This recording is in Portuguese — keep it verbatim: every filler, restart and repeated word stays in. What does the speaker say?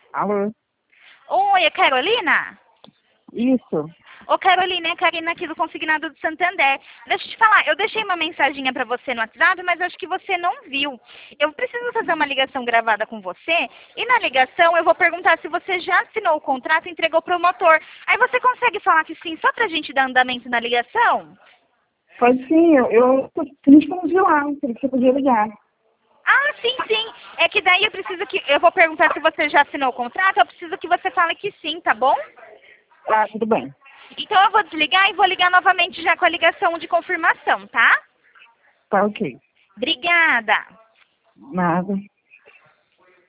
Alô? Oi, é Carolina? Isso. Ô Carolina, é a Karina aqui do Consignado do Santander. Deixa eu te falar, eu deixei uma mensaginha pra você no WhatsApp, mas acho que você não viu. Eu preciso fazer uma ligação gravada com você, e na ligação eu vou perguntar se você já assinou o contrato e entregou pro motor. Aí você consegue falar que sim, só pra gente dar andamento na ligação? Pode sim, eu, eu tô respondi lá, falei que você podia ligar. Ah, sim, sim. É que daí eu preciso que... Eu vou perguntar se você já assinou o contrato, eu preciso que você fale que sim, tá bom? Ah, tudo bem. Então eu vou desligar e vou ligar novamente já com a ligação de confirmação, tá? Tá ok. Obrigada. Nada.